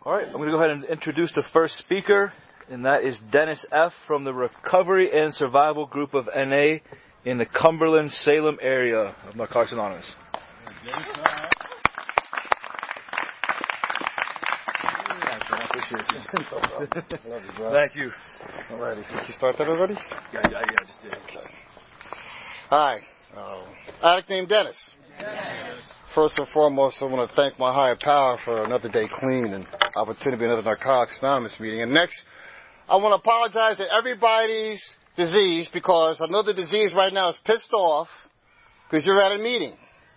All right, I'm going to go ahead and introduce the first speaker, and that is Dennis F. from the Recovery and Survival Group of NA in the Cumberland, Salem area of Narcotics Anonymous. Thank you. All righty. Did you start that already? Yeah, I just did. Okay. Hi. Addict named Dennis. Yes. First and foremost, I want to thank my higher power for another day clean and opportunity to be another Narcotics Anonymous meeting. And next, I want to apologize to everybody's disease because I know the disease right now is pissed off because you're at a meeting.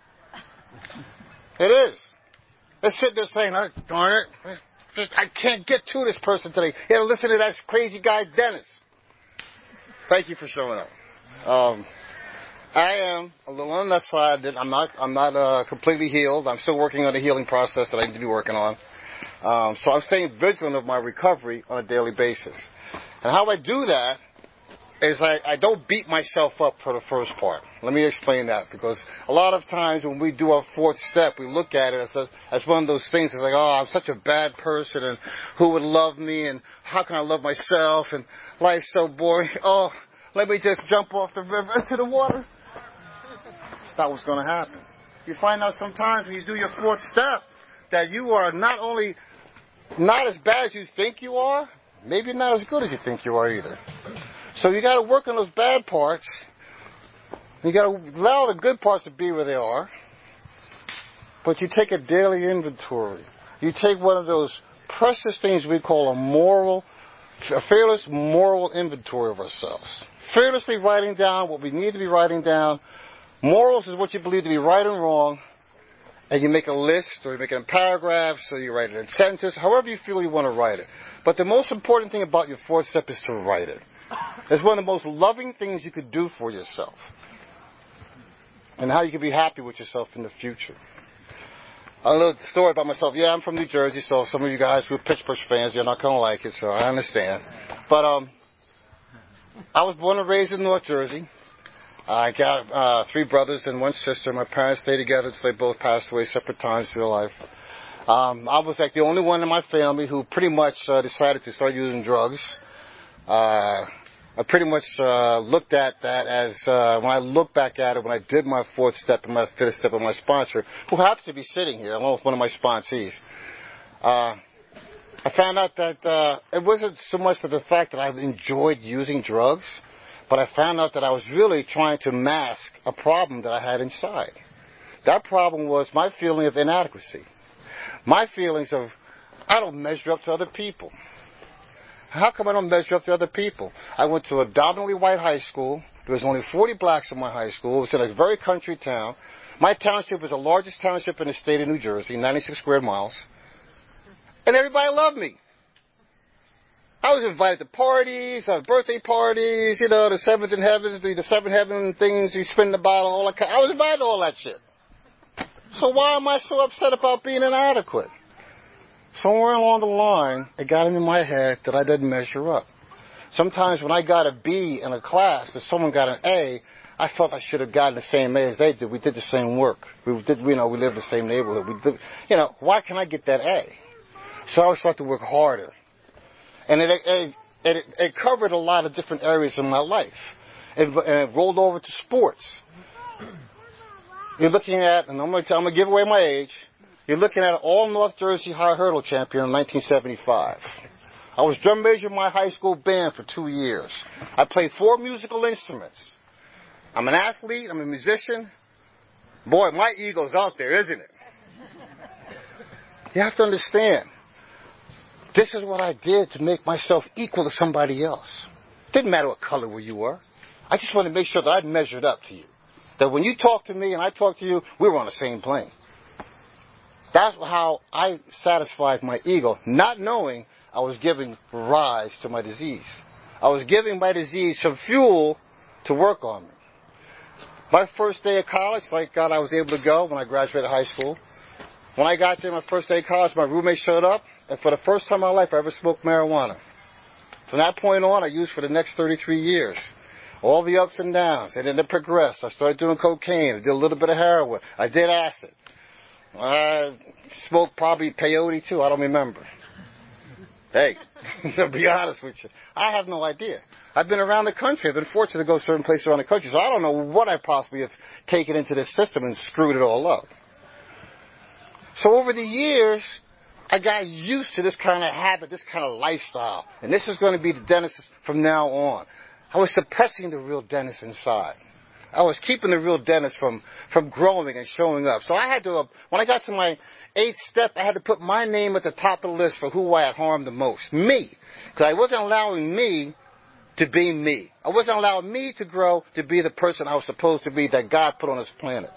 It is. They're sitting there saying, oh, darn it, I can't get to this person today. You got to listen to that crazy guy, Dennis. Thank you for showing up. I am a little on that side. I'm not completely healed. I'm still working on the healing process that I need to be working on. So I'm staying vigilant of my recovery on a daily basis. And how I do that is I don't beat myself up for the first part. Let me explain that, because a lot of times when we do our fourth step, we look at it as one of those things. It's like, oh, I'm such a bad person, and who would love me, and how can I love myself, and life's so boring. Oh, let me just jump off the river into the water. That was going to happen. You find out sometimes when you do your fourth step that you are not only not as bad as you think you are, maybe not as good as you think you are either. So you got to work on those bad parts. You got to allow the good parts to be where they are. But you take a daily inventory. You take one of those precious things we call a fearless moral inventory of ourselves. Fearlessly writing down what we need to be writing down. Morals is what you believe to be right and wrong, and you make a list, or you make it in paragraphs, or you write it in sentences, however you feel you want to write it. But the most important thing about your fourth step is to write it. It's one of the most loving things you could do for yourself, and how you can be happy with yourself in the future. A little story about myself. Yeah, I'm from New Jersey, so some of you guys who are Pittsburgh fans, you're not going to like it, so I understand. But I was born and raised in North Jersey. I got 3 brothers and 1 sister. My parents stayed together until they both passed away separate times through their life. I was like the only one in my family who pretty much decided to start using drugs. I pretty much looked at that as, when I look back at it, when I did my fourth step and my fifth step with my sponsor, who happens to be sitting here, along with one of my sponsees, I found out that it wasn't so much of the fact that I enjoyed using drugs, but I found out that I was really trying to mask a problem that I had inside. That problem was my feeling of inadequacy. My feelings of, I don't measure up to other people. How come I don't measure up to other people? I went to a dominantly white high school. There was only 40 blacks in my high school. It was in a very country town. My township was the largest township in the state of New Jersey, 96 square miles. And everybody loved me. I was invited to parties, birthday parties, the seventh in heaven, the 7 heaven things, you spin the bottle, all that. I was invited to all that shit. So why am I so upset about being inadequate? Somewhere along the line, it got into my head that I didn't measure up. Sometimes when I got a B in a class, if someone got an A, I felt I should have gotten the same A as they did. We did the same work. We lived in the same neighborhood. Why can't I get that A? So I would start to work harder. And it covered a lot of different areas in my life. It rolled over to sports. You're looking at, and I'm going to give away my age, you're looking at an all-North Jersey high hurdle champion in 1975. I was drum major in my high school band for 2 years. I played 4 musical instruments. I'm an athlete. I'm a musician. Boy, my ego's out there, isn't it? You have to understand. This is what I did to make myself equal to somebody else. Didn't matter what color you were. I just wanted to make sure that I measured up to you. That when you talk to me and I talk to you, we were on the same plane. That's how I satisfied my ego, not knowing I was giving rise to my disease. I was giving my disease some fuel to work on me. My first day of college, thank God I was able to go when I graduated high school. When I got there, my first day of college, my roommate showed up, and for the first time in my life, I ever smoked marijuana. From that point on, I used for the next 33 years. All the ups and downs, and then it progressed. I started doing cocaine. I did a little bit of heroin. I did acid. I smoked probably peyote too. I don't remember. Hey, to be honest with you, I have no idea. I've been around the country. I've been fortunate to go certain places around the country, so I don't know what I possibly have taken into this system and screwed it all up. So over the years, I got used to this kind of habit, this kind of lifestyle. And this is going to be the Dennis from now on. I was suppressing the real Dennis inside. I was keeping the real Dennis from growing and showing up. So I had to, when I got to my 8th step, I had to put my name at the top of the list for who I had harmed the most. Me. Because I wasn't allowing me to be me. I wasn't allowing me to grow to be the person I was supposed to be that God put on this planet.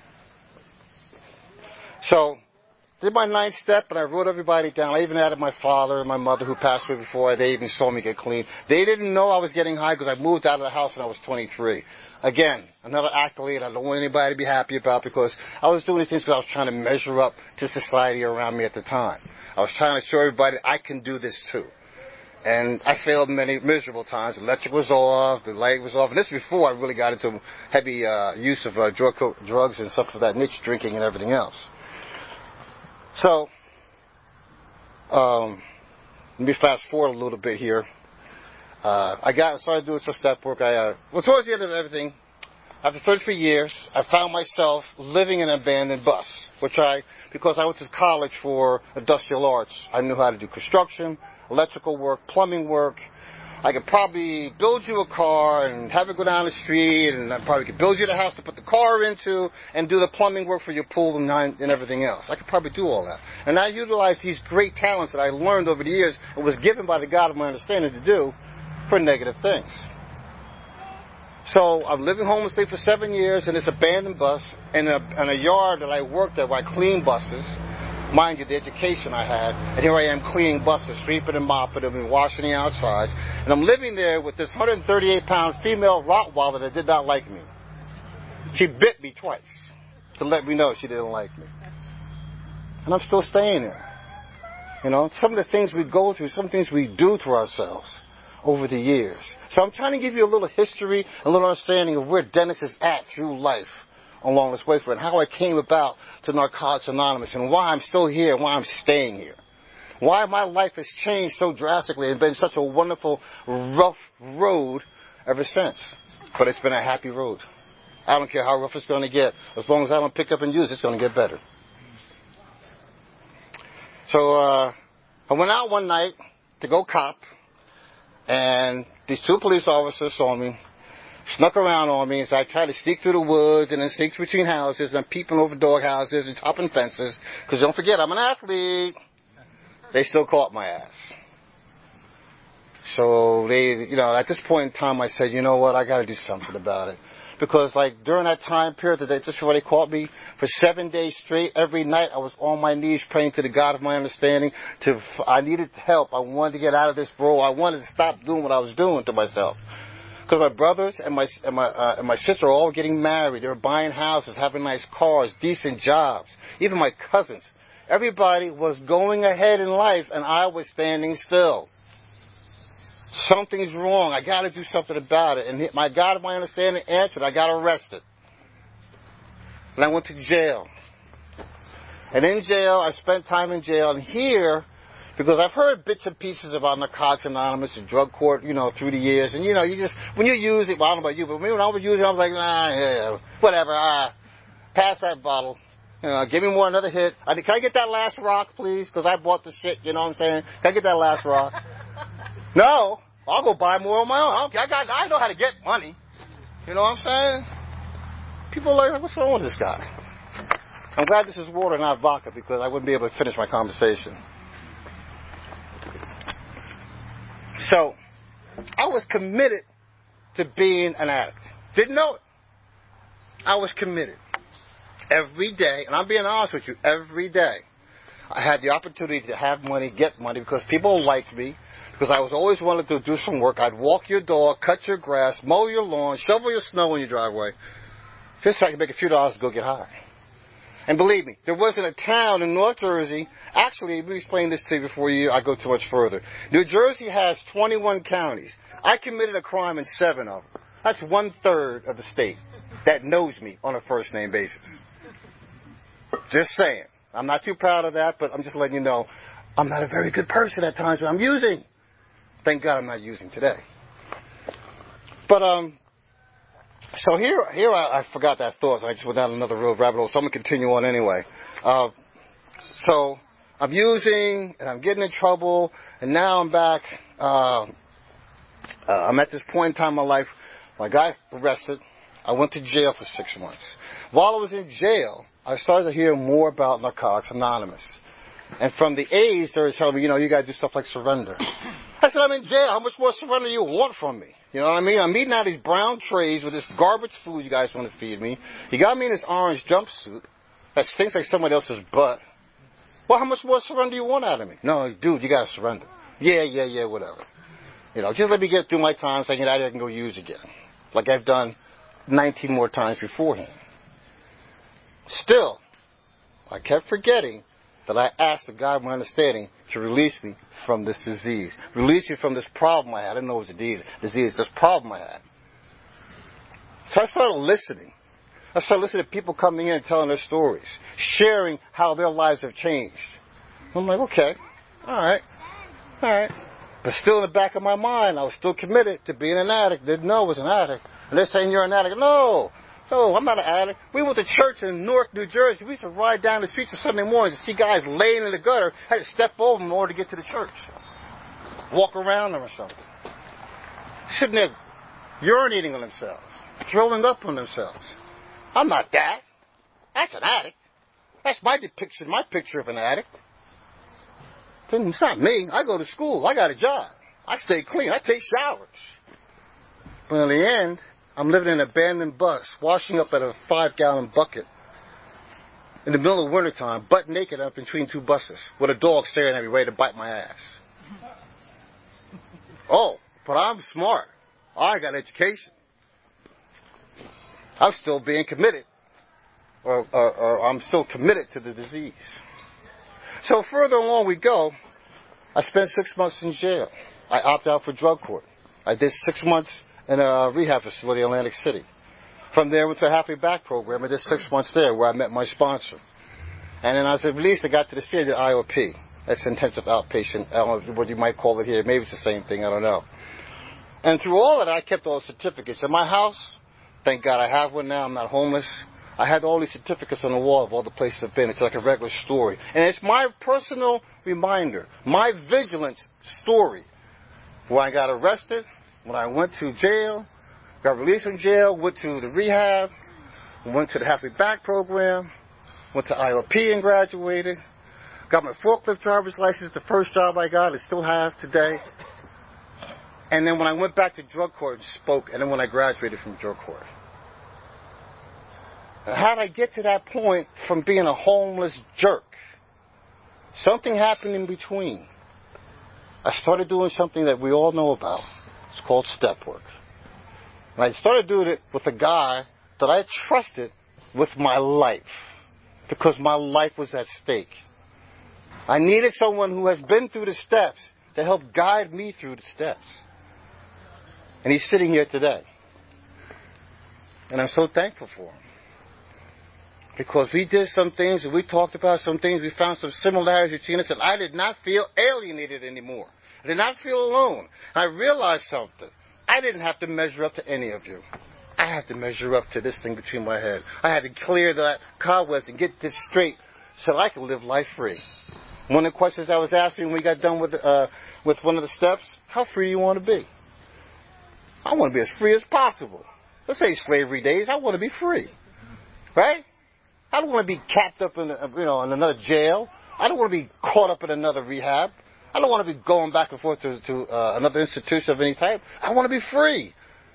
So, did my 9th step, and I wrote everybody down. I even added my father and my mother who passed away before they even saw me get clean. They didn't know I was getting high because I moved out of the house when I was 23. Again, another accolade I don't want anybody to be happy about because I was doing these things because I was trying to measure up to society around me at the time. I was trying to show everybody I can do this too. And I failed many miserable times. The electric was off, the light was off. And this is before I really got into heavy use of drugs and stuff of that niche, drinking and everything else. So, let me fast forward a little bit here. I started doing some step work. Towards the end of everything, after 33 years, I found myself living in an abandoned bus, because I went to college for industrial arts. I knew how to do construction, electrical work, plumbing work. I could probably build you a car and have it go down the street, and I probably could build you the house to put the car into and do the plumbing work for your pool and everything else. I could probably do all that. And I utilized these great talents that I learned over the years and was given by the God of my understanding to do for negative things. So I'm living homelessly for 7 years in this abandoned bus in a yard that I worked at where I cleaned buses. Mind you, the education I had. And here I am cleaning buses, sweeping and mopping them and washing the outsides. And I'm living there with this 138-pound female Rottweiler that did not like me. She bit me twice to let me know she didn't like me. And I'm still staying there. You know, some of the things we go through, some things we do to ourselves over the years. So I'm trying to give you a little history, a little understanding of where Dennis is at through life along this way for it, and how I came about to Narcotics Anonymous, and why I'm still here, and why I'm staying here. Why my life has changed so drastically and been such a wonderful, rough road ever since. But it's been a happy road. I don't care how rough it's going to get. As long as I don't pick up and use it, it's going to get better. So I went out one night to go cop, and these 2 police officers saw me, snuck around on me, and so I tried to sneak through the woods and then sneak between houses and peeping over dog houses and topping fences, because don't forget, I'm an athlete. They still caught my ass. So at this point in time, I said, you know what, I got to do something about it. Because during that time period, just before they caught me, for 7 days straight, every night I was on my knees praying to the God of my understanding. I needed help. I wanted to get out of this role. I wanted to stop doing what I was doing to myself. Because my brothers and my sister are all getting married. They were buying houses, having nice cars, decent jobs. Even my cousins. Everybody was going ahead in life, and I was standing still. Something's wrong. I got to do something about it. And my God of my understanding answered. I got arrested. And I went to jail. And in jail, I spent time in jail. And here, because I've heard bits and pieces about Narcotics Anonymous and drug court, through the years. And, you just, when you use it, well, I don't know about you, but when I was using it, I was like, whatever, pass that bottle. Give me another hit. Can I get that last rock, please? Because I bought the shit, you know what I'm saying? Can I get that last rock? No, I'll go buy more on my own. I know how to get money. You know what I'm saying? People are like, what's wrong with this guy? I'm glad this is water, not vodka, because I wouldn't be able to finish my conversation. So, I was committed to being an addict. Didn't know it. I was committed. Every day, and I'm being honest with you, every day, I had the opportunity to have money, get money, because people liked me, because I was always wanted to do some work. I'd walk your dog, cut your grass, mow your lawn, shovel your snow in your driveway, just so I could make a few dollars to go get high. And believe me, there wasn't a town in North Jersey. Actually, let me explain this to you before I go too much further. New Jersey has 21 counties. I committed a crime in 7 of them. That's 1/3 of the state that knows me on a first-name basis. Just saying. I'm not too proud of that, but I'm just letting you know. I'm not a very good person at times when I'm using. Thank God I'm not using today. But, so here I forgot that thought, so I just went down another road rabbit hole, so I'm going to continue on anyway. So I'm using, and I'm getting in trouble, and now I'm back. I'm at this point in time in my life, I got arrested. I went to jail for 6 months. While I was in jail, I started to hear more about Narcotics Anonymous. And from the A's, they were telling me, you got to do stuff like surrender. I said, I'm in jail. How much more surrender do you want from me? You know what I mean? I'm eating out of these brown trays with this garbage food you guys want to feed me. You got me in this orange jumpsuit that stinks like somebody else's butt. Well, how much more surrender do you want out of me? No, dude, you got to surrender. Yeah, whatever. Just let me get through my time so I can get out of here and go use again. Like I've done 19 more times beforehand. Still, I kept forgetting that I asked the God of my understanding to release me from this disease. Release me from this problem I had. I didn't know it was a disease, this problem I had. So I started listening. I started listening to people coming in and telling their stories, sharing how their lives have changed. I'm like, okay, all right. But still in the back of my mind, I was still committed to being an addict. Didn't know I was an addict. And they're saying you're an addict. No, I'm not an addict. We went to church in Newark, New Jersey. We used to ride down the streets on Sunday mornings and see guys laying in the gutter. I had to step over them in order to get to the church. Walk around them or something. Sitting there urinating on themselves. Throwing up on themselves. I'm not that. That's an addict. That's my depiction, my picture of an addict. It's not me. I go to school. I got a job. I stay clean. I take showers. But in the end, I'm living in an abandoned bus, washing up at a 5-gallon bucket in the middle of wintertime, butt naked up between 2 buses, with a dog staring at me ready to bite my ass. Oh, but I'm smart. I got education. I'm still being committed, or I'm still committed to the disease. So further along we go, I spent 6 months in jail. I opted out for drug court. I did 6 months in a rehab facility in Atlantic City. From there, went to a Happy Back program. I did 6 months there where I met my sponsor. And then as I was released, I got to the city of IOP. That's intensive outpatient, I don't know what you might call it here. Maybe it's the same thing, I don't know. And through all of that, I kept all the certificates. In my house, thank God I have one now, I'm not homeless. I had all these certificates on the wall of all the places I've been. It's like a regular story. And it's my personal reminder, my vigilance story. When I got arrested, when I went to jail, got released from jail, went to the rehab, went to the Happy Back program, went to IOP and graduated, got my forklift driver's license, the first job I got, I still have today. And then when I went back to drug court and spoke, and then when I graduated from drug court. How did I get to that point from being a homeless jerk? Something happened in between. I started doing something that we all know about. It's called step work. And I started doing it with a guy that I trusted with my life because my life was at stake. I needed someone who has been through the steps to help guide me through the steps. And he's sitting here today. And I'm so thankful for him. Because we did some things and we talked about some things, we found some similarities between us, and I did not feel alienated anymore. I did not feel alone. And I realized something. I didn't have to measure up to any of you. I had to measure up to this thing between my head. I had to clear that cobwebs and get this straight so I could live life free. One of the questions I was asking when we got done with one of the steps, how free do you want to be? I want to be as free as possible. Let's say slavery days, I want to be free. Right? I don't want to be capped up in another jail. I don't want to be caught up in another rehab. I don't want to be going back and forth to another institution of any type. I want to be free.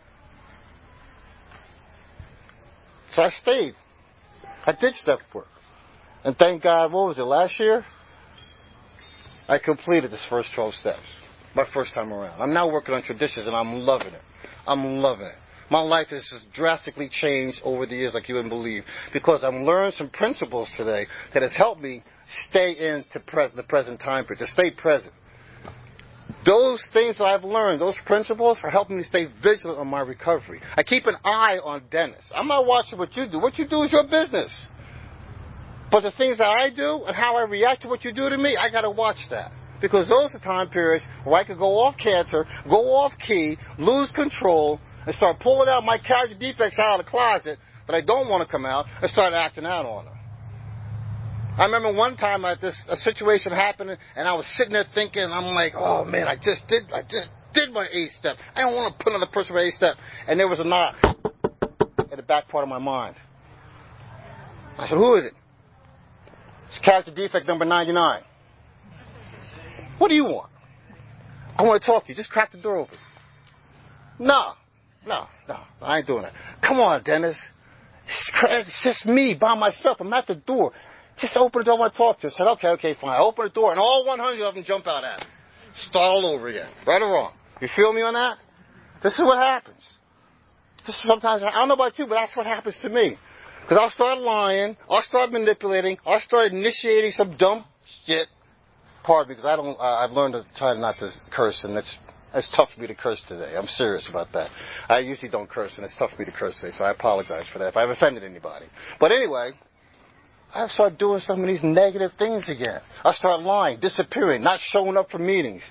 So I stayed. I did step work. And thank God, what was it, last year? I completed this first 12 steps. My first time around. I'm now working on traditions and I'm loving it. I'm loving it. My life has just drastically changed over the years like you wouldn't believe. Because I'm learning some principles today that has helped me stay into the present time period, to stay present. Those things that I've learned, those principles are helping me stay vigilant on my recovery. I keep an eye on Dennis. I'm not watching what you do. What you do is your business. But the things that I do and how I react to what you do to me, I got to watch that. Because those are the time periods where I could go off canter, go off key, lose control, and start pulling out my character defects out of the closet that I don't want to come out and start acting out on them. I remember one time a situation happened and I was sitting there thinking, I'm like, oh man, I just did my 8 step. I don't want to put another person for 8 step. And there was a knock in the back part of my mind. I said, who is it? It's character defect number 99. What do you want? I want to talk to you. Just crack the door open. No, I ain't doing that. Come on, Dennis. It's just me by myself. I'm at the door. Just open the door. I want to talk to you. I said, okay, fine. I open the door, and all 100 of them jump out at me. Start all over again. Right or wrong? You feel me on that? This is what happens. Sometimes, I don't know about you, but that's what happens to me. Because I'll start lying, I'll start manipulating, I'll start initiating some dumb shit. Pardon me, because I've learned to try not to curse, and it's tough for me to curse today. I'm serious about that. I usually don't curse, and it's tough for me to curse today, so I apologize for that if I've offended anybody. But anyway, I start doing some of these negative things again. I start lying, disappearing, not showing up for meetings.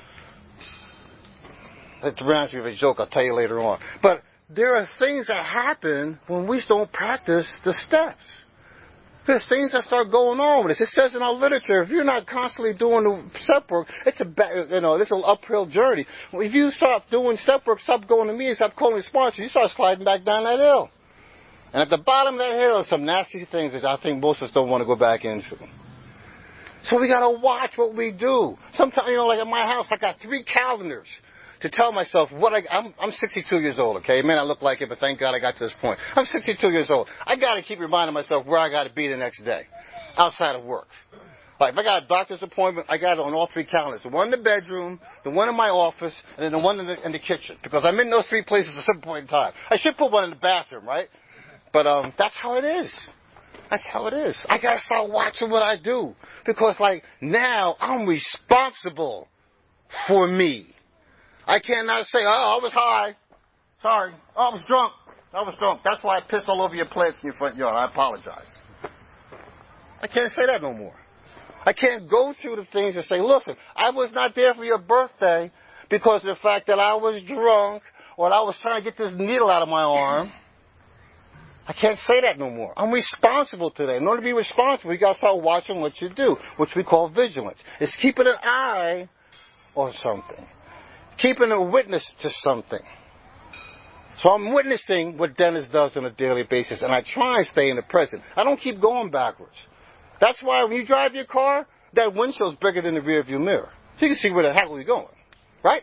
That reminds me of a joke I'll tell you later on. But there are things that happen when we don't practice the steps. There's things that start going on with us. It says in our literature, if you're not constantly doing the step work, it's an uphill journey. If you stop doing step work, stop going to meetings, stop calling sponsors, you start sliding back down that hill. And at the bottom of that hill are some nasty things that I think most of us don't want to go back into. So we got to watch what we do. Sometimes, like at my house, I got 3 calendars to tell myself I'm 62 years old, okay? It may not look like it, but thank God I got to this point. I'm 62 years old. I got to keep reminding myself where I got to be the next day, outside of work. Like if I got a doctor's appointment, I got it on all 3 calendars. The one in the bedroom, the one in my office, and then the one in the kitchen. Because I'm in those 3 places at some point in time. I should put one in the bathroom, right? But that's how it is. That's how it is. I got to start watching what I do. Because now I'm responsible for me. I cannot say, I was high. Sorry. I was drunk. That's why I pissed all over your plants in your front yard. I apologize. I can't say that no more. I can't go through the things and say, listen, I was not there for your birthday because of the fact that I was drunk or I was trying to get this needle out of my arm. I can't say that no more. I'm responsible today. In order to be responsible, you got to start watching what you do, which we call vigilance. It's keeping an eye on something. Keeping a witness to something. So I'm witnessing what Dennis does on a daily basis, and I try and stay in the present. I don't keep going backwards. That's why when you drive your car, that windshield's bigger than the rearview mirror. So you can see where the heck we're going. Right?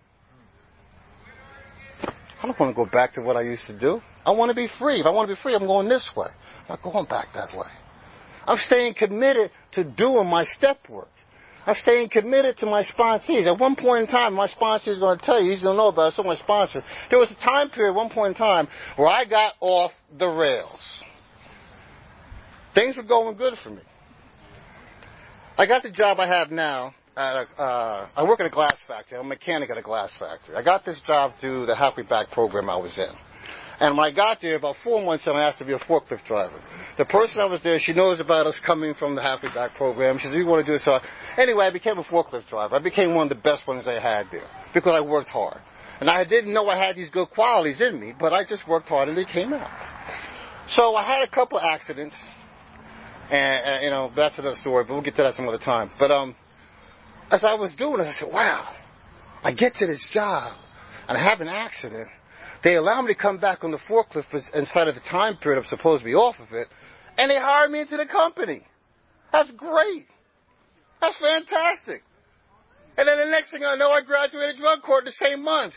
I don't want to go back to what I used to do. I want to be free. If I want to be free, I'm going this way. I'm not going back that way. I'm staying committed to doing my step work. I'm staying committed to my sponsees. At one point in time, my sponsor is going to tell you, he's going to know about it, so my sponsor. There was a time period, one point in time, where I got off the rails. Things were going good for me. I got the job I have now. I work at a glass factory. I'm a mechanic at a glass factory. I got this job through the Halfway Back program I was in. And when I got there, about 4 months in, I asked to be a forklift driver. The person I was there, she knows about us coming from the Halfway Back program. She said, we want to do it. So anyway, I became a forklift driver. I became one of the best ones they had there because I worked hard. And I didn't know I had these good qualities in me, but I just worked hard and they came out. So I had a couple of accidents. And that's another story, but we'll get to that some other time. But as I was doing it, I said, wow, I get to this job and I have an accident. They allow me to come back on the forklift inside of the time period I'm supposed to be off of it, and they hired me into the company. That's great. That's fantastic. And then the next thing I know, I graduated drug court the same month.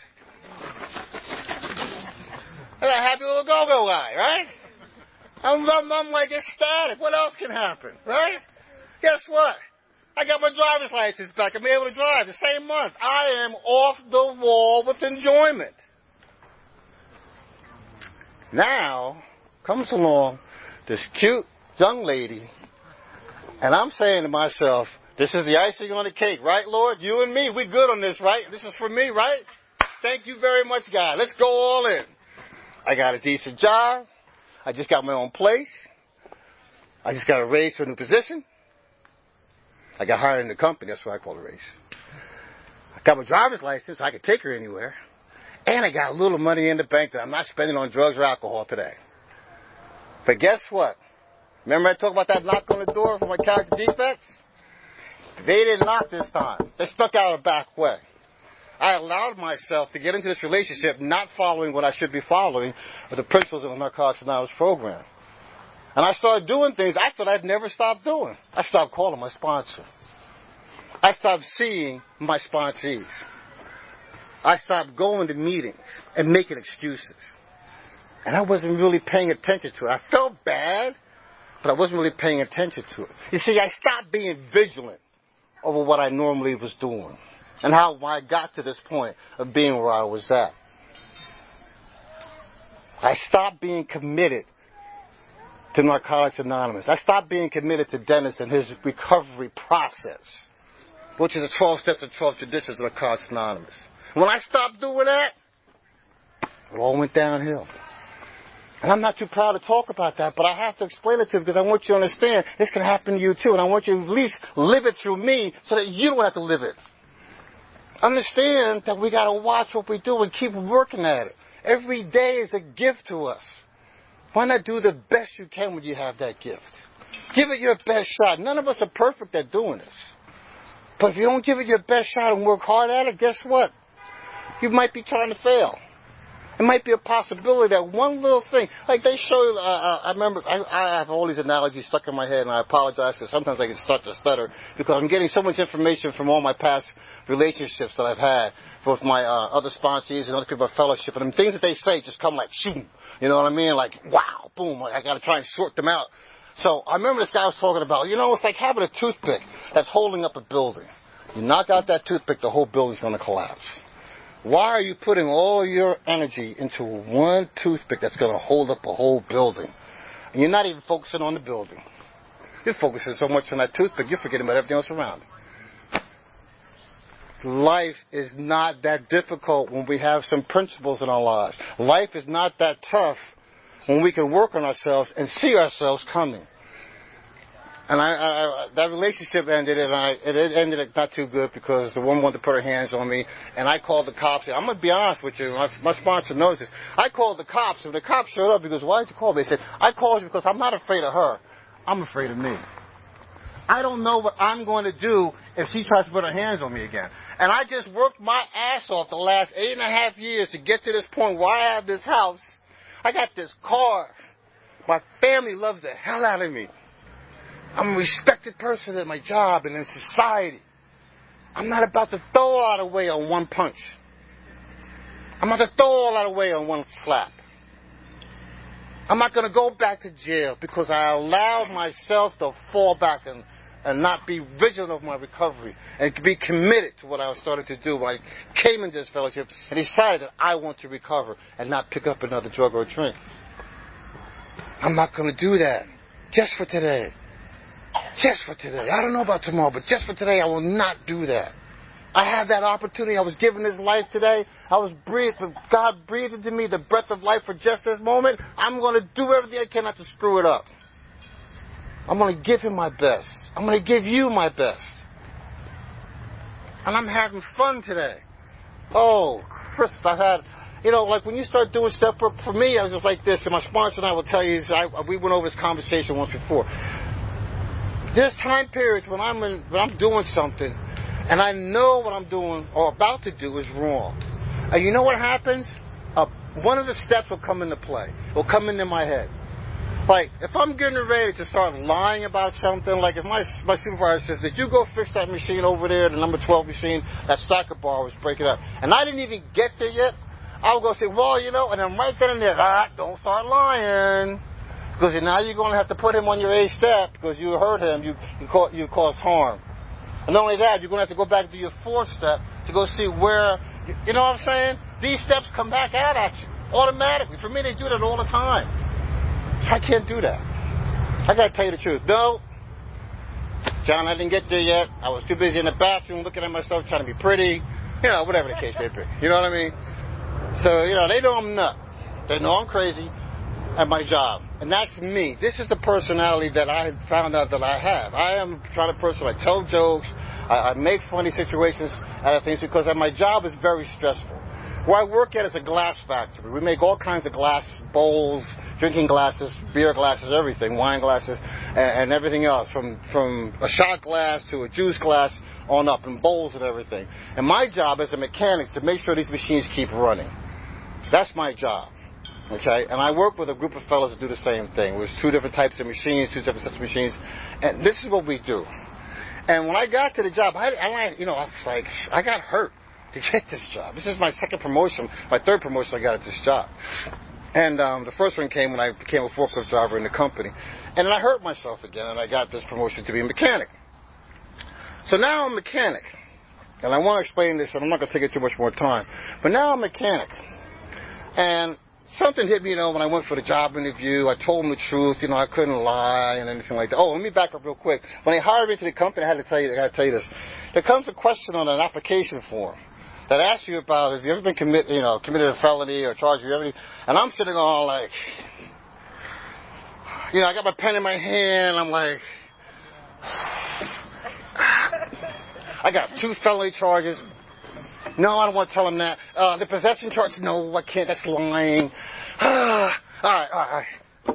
And a happy little go-go guy, right? I'm like ecstatic. What else can happen, right? Guess what? I got my driver's license back. I'm able to drive the same month. I am off the wall with enjoyment. Now comes along this cute young lady, and I'm saying to myself, this is the icing on the cake, right, Lord? You and me, we good on this, right? This is for me, right? Thank you very much, God. Let's go all in. I got a decent job. I just got my own place. I just got a raise to a new position. I got hired in the company. That's what I call a raise. I got my driver's license. So I could take her anywhere. And I got a little money in the bank that I'm not spending on drugs or alcohol today. But guess what? Remember I talked about that knock on the door for my character defects? They didn't knock this time. They snuck out a back way. I allowed myself to get into this relationship not following what I should be following with the principles of the Narcotics Anonymous program. And I started doing things I thought I'd never stop doing. I stopped calling my sponsor. I stopped seeing my sponsees. I stopped going to meetings and making excuses. And I wasn't really paying attention to it. I felt bad, but I wasn't really paying attention to it. You see, I stopped being vigilant over what I normally was doing and how I got to this point of being where I was at. I stopped being committed to Narcotics Anonymous. I stopped being committed to Dennis and his recovery process, which is the 12 steps and 12 traditions of Narcotics Anonymous. When I stopped doing that, it all went downhill. And I'm not too proud to talk about that, but I have to explain it to you because I want you to understand this can happen to you too. And I want you to at least live it through me so that you don't have to live it. Understand that we got to watch what we do and keep working at it. Every day is a gift to us. Why not do the best you can when you have that gift? Give it your best shot. None of us are perfect at doing this. But if you don't give it your best shot and work hard at it, guess what? You might be trying to fail. It might be a possibility that one little thing, like they show, I remember, I have all these analogies stuck in my head, and I apologize because sometimes I can start to stutter because I'm getting so much information from all my past relationships that I've had with my other sponsees and other people at fellowship, and the things that they say just come like, shoom, you know what I mean? Like, wow, boom, like I got to try and sort them out. So I remember this guy was talking about, it's like having a toothpick that's holding up a building. You knock out that toothpick, the whole building's going to collapse. Why are you putting all your energy into one toothpick that's going to hold up a whole building? And you're not even focusing on the building. You're focusing so much on that toothpick, you're forgetting about everything else around it. Life is not that difficult when we have some principles in our lives. Life is not that tough when we can work on ourselves and see ourselves coming. And that relationship ended, and it ended not too good because the woman wanted to put her hands on me, and I called the cops. I'm going to be honest with you. My sponsor knows this. I called the cops, and the cops showed up. He goes, why did you call me? They said, I called you because I'm not afraid of her. I'm afraid of me. I don't know what I'm going to do if she tries to put her hands on me again. And I just worked my ass off the last 8.5 years to get to this point where I have this house. I got this car. My family loves the hell out of me. I'm a respected person at my job and in society. I'm not about to throw a lot away on one punch. I'm not going to throw a lot away on one slap. I'm not going to go back to jail because I allowed myself to fall back and not be vigilant of my recovery and be committed to what I was starting to do when I came into this fellowship and decided that I want to recover and not pick up another drug or drink. I'm not going to do that just for today. Just for today. I don't know about tomorrow, but just for today, I will not do that. I have that opportunity. I was given this life today. God breathed into me the breath of life for just this moment. I'm going to do everything I can not to screw it up. I'm going to give him my best. I'm going to give you my best. And I'm having fun today. Oh, Chris, I've had, like when you start doing step work, for me, I was just like this, and my sponsor and I will tell you, we went over this conversation once before. There's time periods when I'm doing something, and I know what I'm doing or about to do is wrong. And you know what happens? One of the steps will come into play. It will come into my head. Like, if I'm getting ready to start lying about something, like if my supervisor says, did you go fix that machine over there, the number 12 machine, that stacker bar was breaking up, and I didn't even get there yet, I'll go say, well, and then right then and there, don't start lying. Because now you're going to have to put him on your 8th step because you hurt him, you caused harm. And not only that, you're going to have to go back to your 4th step to go see where, you know what I'm saying? These steps come back out at you automatically. For me, they do that all the time. So I can't do that. I got to tell you the truth. No, John, I didn't get there yet. I was too busy in the bathroom looking at myself, trying to be pretty. Whatever the case may be. You know what I mean? So, they know I'm nuts. They know I'm crazy. at my job. And that's me. This is the personality that I found out that I have. I am the kind of person, I tell jokes, I make funny situations out of things because my job is very stressful. Where I work at is a glass factory. We make all kinds of glass bowls, drinking glasses, beer glasses, everything, wine glasses, and everything else, from a shot glass to a juice glass on up, and bowls and everything. And my job as a mechanic to make sure these machines keep running. That's my job. Okay? And I work with a group of fellows that do the same thing. There's two different types of machines, two different sets of machines. And this is what we do. And when I got to the job, I was like, I got hurt to get this job. This is my second promotion, my third promotion I got at this job. And the first one came when I became a forklift driver in the company. And then I hurt myself again, and I got this promotion to be a mechanic. So now I'm a mechanic. And I want to explain this, and I'm not going to take it too much more time. But now I'm a mechanic. And something hit me, when I went for the job interview. I told them the truth. I couldn't lie and anything like that. Oh, let me back up real quick. When they hired me to the company, I had to tell you this. There comes a question on an application form that asks you about if you ever been committed a felony or charged with everything. And I'm sitting on like, I got my pen in my hand. I'm like, I got 2 felony charges. No, I don't want to tell them that. The possession charge, no, I can't. That's lying. All right.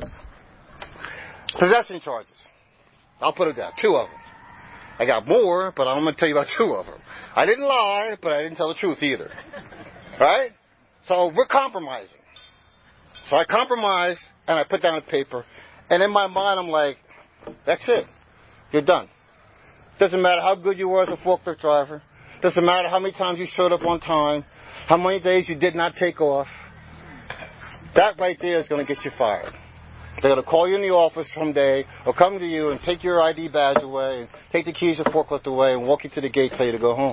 Possession charges. I'll put it down. 2 of them. I got more, but I'm going to tell you about 2 of them. I didn't lie, but I didn't tell the truth either. Right? So we're compromising. So I compromise, and I put down a paper. And in my mind, I'm like, that's it. You're done. Doesn't matter how good you were as a forklift driver. Doesn't matter how many times you showed up on time. How many days you did not take off. That right there is going to get you fired. They're going to call you in the office someday or come to you and take your ID badge away and take the keys of the forklift away and walk you to the gate, tell you to go home.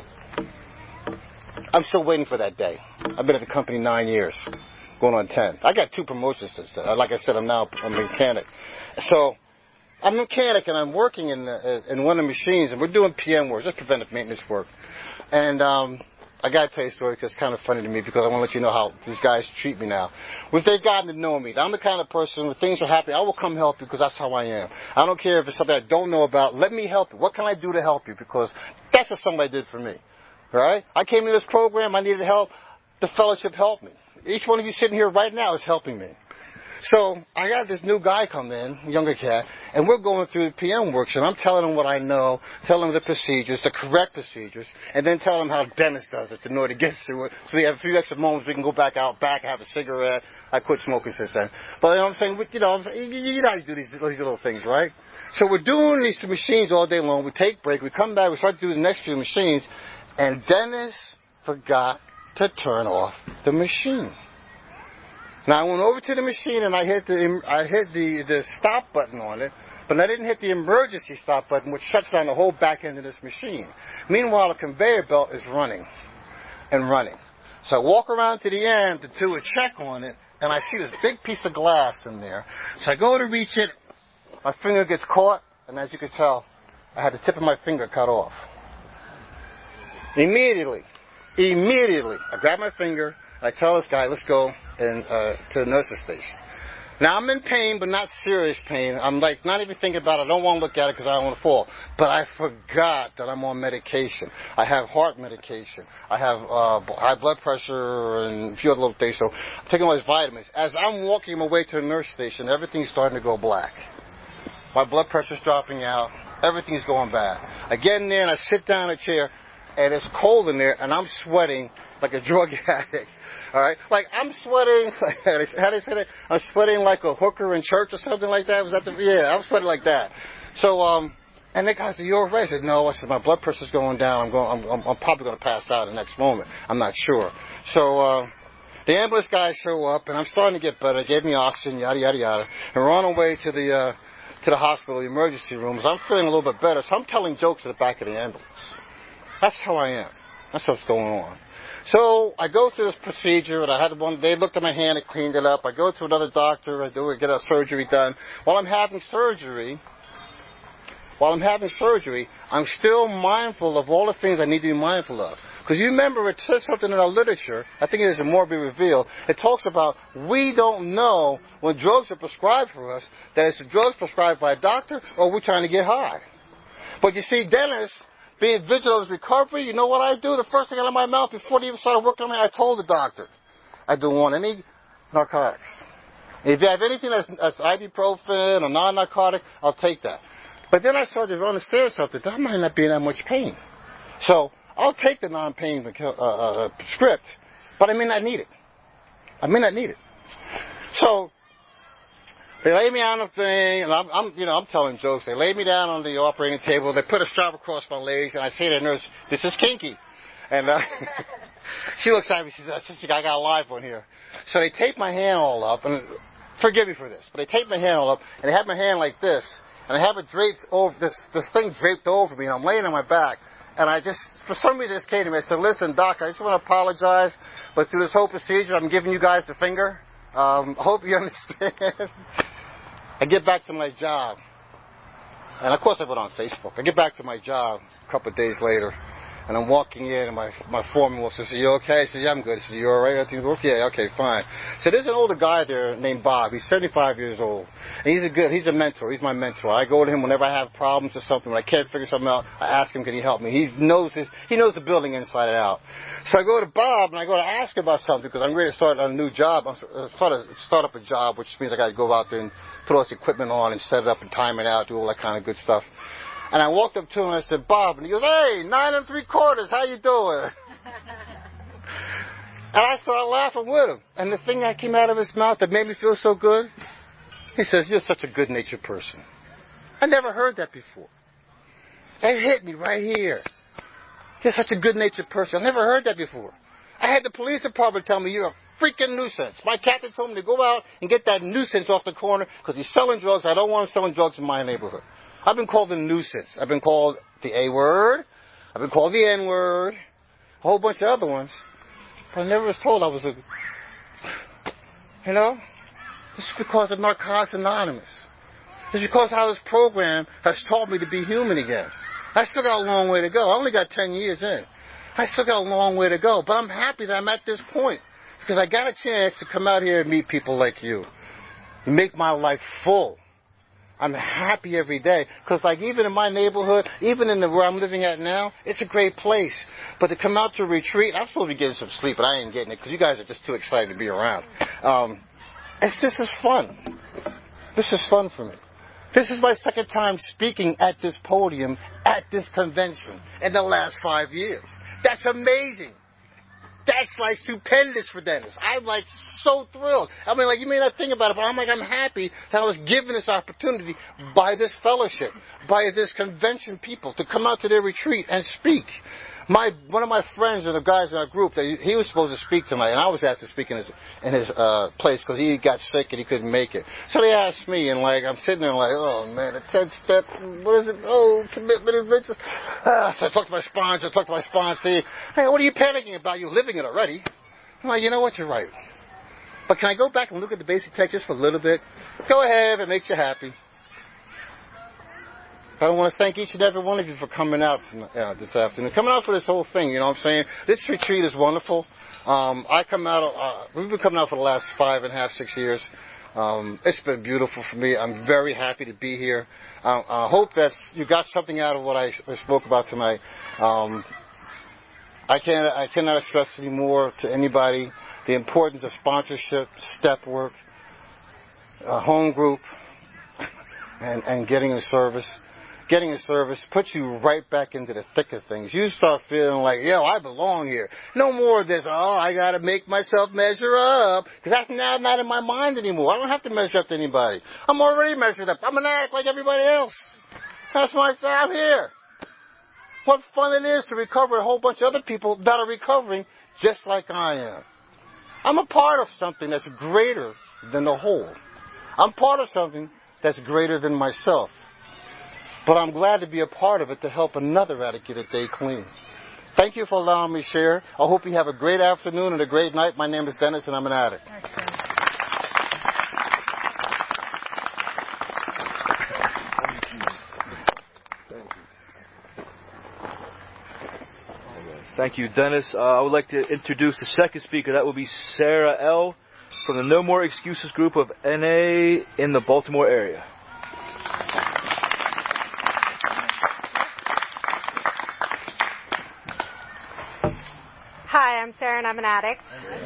I'm still waiting for that day. I've been at the company 9 years, going on 10. I got 2 promotions since then. Like I said, I'm now a mechanic. So I'm a mechanic and I'm working in one of the machines, and we're doing PM work, just preventive maintenance work. And I got to tell you a story because it's kind of funny to me because I want to let you know how these guys treat me now. If they've gotten to know me, I'm the kind of person, when things are happening, I will come help you because that's how I am. I don't care if it's something I don't know about. Let me help you. What can I do to help you? Because that's what somebody did for me. Right? I came to this program. I needed help. The fellowship helped me. Each one of you sitting here right now is helping me. So I got this new guy come in, younger cat, and we're going through the PM works, and I'm telling him what I know, telling him the procedures, the correct procedures, and then telling him how Dennis does it to know to get through it. So we have a few extra moments we can go back, have a cigarette. I quit smoking since then. But you know what I'm saying? You know how you do these little things, right? So we're doing these 2 machines all day long. We take break. We come back. We start doing the next few machines, and Dennis forgot to turn off the machine. Now, I went over to the machine and I hit the stop button on it, but I didn't hit the emergency stop button, which shuts down the whole back end of this machine. Meanwhile, the conveyor belt is running and running. So I walk around to the end to do a check on it, and I see this big piece of glass in there. So I go to reach it, my finger gets caught, and as you can tell, I had the tip of my finger cut off. Immediately, I grab my finger, I tell this guy, let's go to the nurse's station. Now, I'm in pain, but not serious pain. I'm like not even thinking about it. I don't want to look at it because I don't want to fall. But I forgot that I'm on medication. I have heart medication. I have high blood pressure and a few other little things. So I'm taking all these vitamins. As I'm walking my way to the nurse station, everything's starting to go black. My blood pressure's dropping out. Everything's going bad. I get in there and I sit down in a chair, and it's cold in there, and I'm sweating like a drug addict. All right, like I'm sweating. How do they say that? I'm sweating like a hooker in church or something like that. Was that yeah? I'm sweating like that. So and the guy said, "You're right." I said, "No." I said, "My blood pressure's going down. I'm probably going to pass out the next moment. I'm not sure." So the ambulance guys show up, and I'm starting to get better. They gave me oxygen, yada yada yada, and we're on our way to the hospital, the emergency rooms. I'm feeling a little bit better, so I'm telling jokes at the back of the ambulance. That's how I am. That's what's going on. So I go through this procedure, and they looked at my hand and cleaned it up. I go to another doctor. I get a surgery done. While I'm having surgery, I'm still mindful of all the things I need to be mindful of. Because you remember it says something in our literature, I think it is in More Be Revealed, it talks about we don't know when drugs are prescribed for us, that it's the drugs prescribed by a doctor or we're trying to get high. But you see, Dennis, being vigilant of his recovery, you know what I do? The first thing out of my mouth before they even started working on me, I told the doctor, I don't want any narcotics. If you have anything that's ibuprofen or non-narcotic, I'll take that. But then I started to understand something. I might not be in that much pain. So I'll take the non-pain script, but I may not need it. So they lay me on the thing, and I'm telling jokes. They lay me down on the operating table. They put a strap across my legs, and I say to the nurse, "This is kinky." And she looks at me. She says, "Sister, I got a live one here." So they tape my hand all up, and forgive me for this, but they tape my hand all up, and they have my hand like this, and I have it draped over this thing draped over me, and I'm laying on my back. And I just, for some reason, this came to me. I said, "Listen, Doc, I just want to apologize, but through this whole procedure, I'm giving you guys the finger. I hope you understand." I get back to my job. And, of course, I put it on Facebook. I get back to my job a couple of days later, and I'm walking in, and my foreman walks in and says, "You okay?" I said, "Yeah, I'm good." He said, "You all right?" I said, "Yeah, okay, fine." So there's an older guy there named Bob. He's 75 years old. And he's a mentor. He's my mentor. I go to him whenever I have problems or something. When I can't figure something out, I ask him, can he help me? He knows the building inside and out. So I go to Bob, and I go to ask him about something, because I'm ready to start on a new job. I'm start up a job, which means I got to go out there and put all this equipment on and set it up and time it out, do all that kind of good stuff. And I walked up to him and I said, "Bob," and he goes, "Hey, 9 3/4, how you doing?" And I started laughing with him. And the thing that came out of his mouth that made me feel so good, he says, "You're such a good-natured person." I never heard that before. It hit me right here. You're such a good-natured person. I never heard that before. I had the police department tell me, "You're a freaking nuisance." My captain told me to go out and get that nuisance off the corner because he's selling drugs. I don't want him selling drugs in my neighborhood. I've been called a nuisance. I've been called the A word. I've been called the N word. A whole bunch of other ones. But I never was told I was a... This is because of Narcotics Anonymous. It's because how this program has taught me to be human again. I still got a long way to go. I only got 10 years in. I still got a long way to go. But I'm happy that I'm at this point. Because I got a chance to come out here and meet people like you. Make my life full. I'm happy every day. Because even in my neighborhood, even in where I'm living at now, it's a great place. But to come out to a retreat, I'm supposed to be getting some sleep, but I ain't getting it because you guys are just too excited to be around. This is fun. This is fun for me. This is my second time speaking at this podium, at this convention, in the last 5 years. That's amazing. That's stupendous for Dennis. I'm so thrilled. You may not think about it, but I'm happy that I was given this opportunity by this fellowship, by this convention people to come out to their retreat and speak. One of my friends and the guys in our group, he was supposed to speak tonight, and I was asked to speak in his place because he got sick and he couldn't make it. So they asked me, and I'm sitting there oh man, the 10 step, what is it? Oh, commitment is riches. So I talked to my sponsor. Hey, what are you panicking about? You're living it already. I'm like, you know what? You're right. But can I go back and look at the basic text just for a little bit? Go ahead, if it makes you happy. I want to thank each and every one of you for coming out this afternoon. Coming out for this whole thing, you know what I'm saying? This retreat is wonderful. We've been coming out for the last 5.5, 6 years. It's been beautiful for me. I'm very happy to be here. I hope that you got something out of what I spoke about tonight. I cannot stress anymore to anybody the importance of sponsorship, step work, home group, and getting a service. Getting a service puts you right back into the thick of things. You start feeling like, I belong here. No more of this, I got to make myself measure up. Because that's now not in my mind anymore. I don't have to measure up to anybody. I'm already measured up. I'm going to act like everybody else. That's why I'm here. What fun it is to recover a whole bunch of other people that are recovering just like I am. I'm a part of something that's greater than the whole. I'm part of something that's greater than myself. But I'm glad to be a part of it to help another addict get a day clean. Thank you for allowing me to share. I hope you have a great afternoon and a great night. My name is Dennis, and I'm an addict. Thank Thank you, Dennis. I would like to introduce the second speaker. That will be Sarah L. from the No More Excuses group of NA in the Baltimore area. Hi, I'm Sarah and I'm an addict.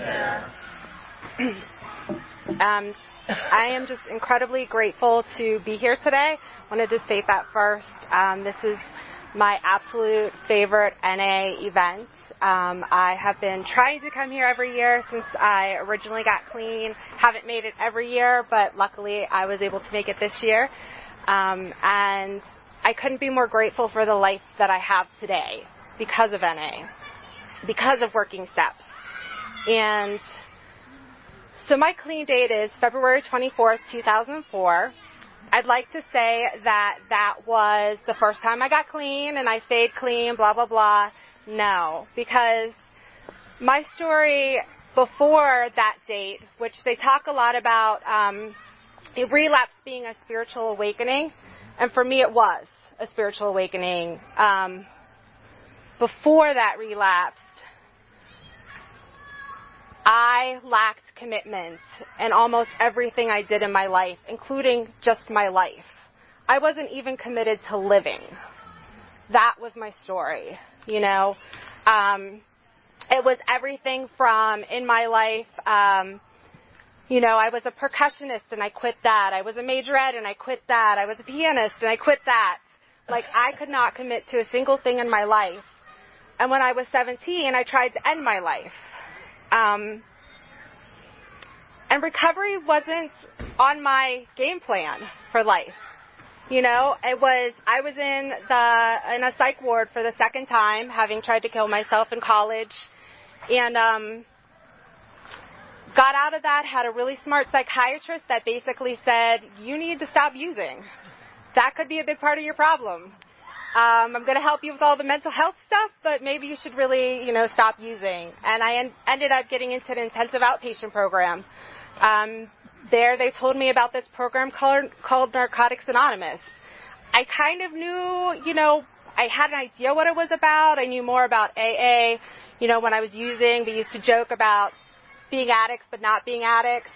I am just incredibly grateful to be here today. I wanted to state that first. This is my absolute favorite NA event. I have been trying to come here every year since I originally got clean. Haven't made it every year, but luckily I was able to make it this year. And I couldn't be more grateful for the life that I have today because of NA, because of Working Steps. And so my clean date is February 24th, 2004. I'd like to say that was the first time I got clean and I stayed clean, blah, blah, blah. No, because my story before that date, which they talk a lot about, relapse being a spiritual awakening, and for me it was a spiritual awakening. Before that relapse, I lacked commitment in almost everything I did in my life, including just my life. I wasn't even committed to living. That was my story, you know. It was everything from in my life, you know, I was a percussionist and I quit that. I was a majorette and I quit that. I was a pianist and I quit that. Like, I could not commit to a single thing in my life. And when I was 17, I tried to end my life. And recovery wasn't on my game plan for life. You know, I was in a psych ward for the second time, having tried to kill myself in college, and got out of that, had a really smart psychiatrist that basically said, you need to stop using. That could be a big part of your problem. I'm going to help you with all the mental health stuff, but maybe you should really, you know, stop using. And I ended up getting into an intensive outpatient program. There they told me about this program called Narcotics Anonymous. I kind of knew, you know, I had an idea what it was about. I knew more about AA. You know, when I was using, we used to joke about being addicts but not being addicts.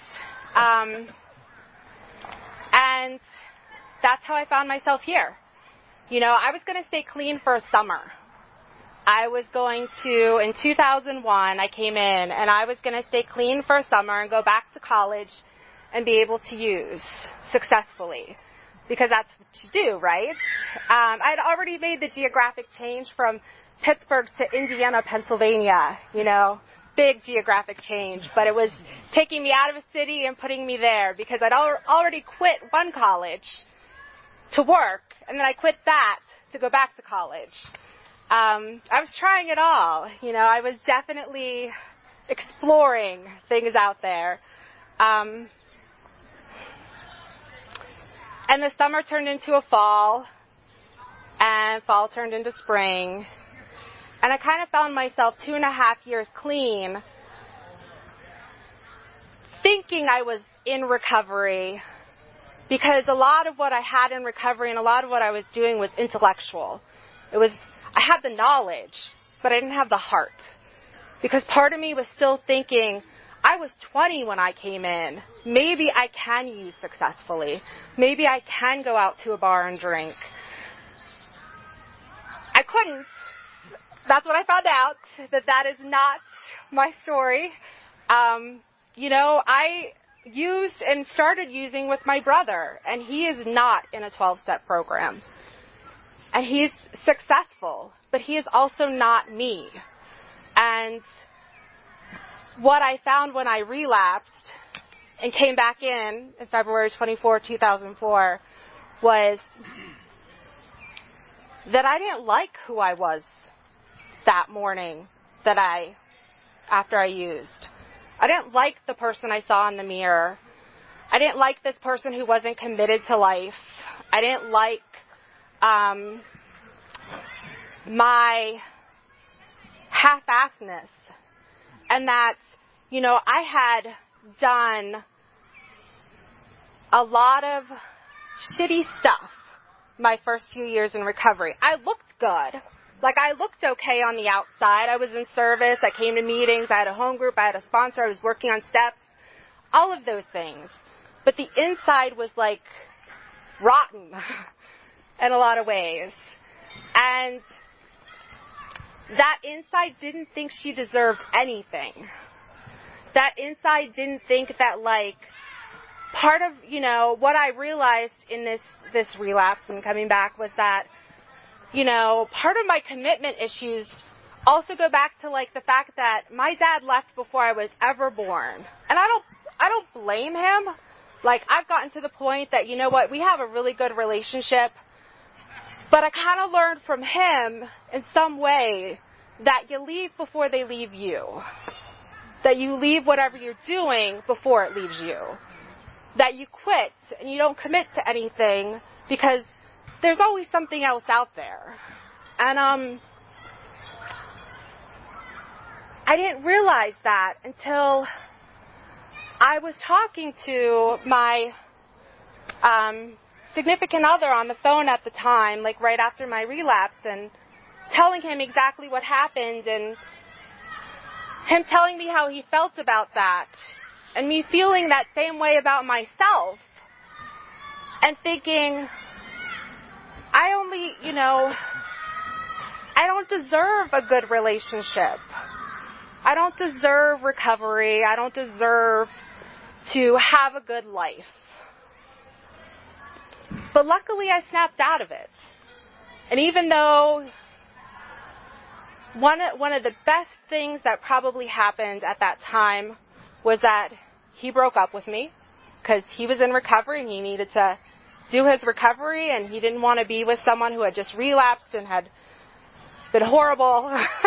And that's how I found myself here. You know, I was going to stay clean for a summer. I was going to, in 2001, I came in, and I was going to stay clean for a summer and go back to college and be able to use successfully. Because that's what you do, right? I'd already made the geographic change from Pittsburgh to Indiana, Pennsylvania, you know, big geographic change. But it was taking me out of a city and putting me there because I'd already quit one college to work, and then I quit that to go back to college. I was trying it all. You know, I was definitely exploring things out there. And the summer turned into a fall, and fall turned into spring. And I kind of found myself 2.5 years clean, thinking I was in recovery, because a lot of what I had in recovery and a lot of what I was doing was intellectual. I had the knowledge, but I didn't have the heart. Because part of me was still thinking, I was 20 when I came in. Maybe I can use successfully. Maybe I can go out to a bar and drink. I couldn't. That's what I found out, that is not my story. You know, I used and started using with my brother, and he is not in a 12-step program. And he's successful, but he is also not me. And what I found when I relapsed and came back in February 24, 2004, was that I didn't like who I was that morning after I used. I didn't like the person I saw in the mirror. I didn't like this person who wasn't committed to life. I didn't like my half-assedness. And that, you know, I had done a lot of shitty stuff my first few years in recovery. I looked good. Like, I looked okay on the outside. I was in service. I came to meetings. I had a home group. I had a sponsor. I was working on steps. All of those things. But the inside was, like, rotten in a lot of ways. And that inside didn't think she deserved anything. That inside didn't think that, like, part of, you know, what I realized in this relapse and coming back was that, you know, part of my commitment issues also go back to, like, the fact that my dad left before I was ever born. And I don't blame him. Like, I've gotten to the point that, you know what, we have a really good relationship. But I kind of learned from him in some way that you leave before they leave you. That you leave whatever you're doing before it leaves you. That you quit and you don't commit to anything because there's always something else out there. And I didn't realize that until I was talking to my significant other on the phone at the time, like right after my relapse, and telling him exactly what happened, and him telling me how he felt about that, and me feeling that same way about myself, and thinking, I don't deserve a good relationship. I don't deserve recovery. I don't deserve to have a good life. But luckily I snapped out of it. And even though one of the best things that probably happened at that time was that he broke up with me because he was in recovery and he needed to do his recovery, and he didn't want to be with someone who had just relapsed and had been horrible.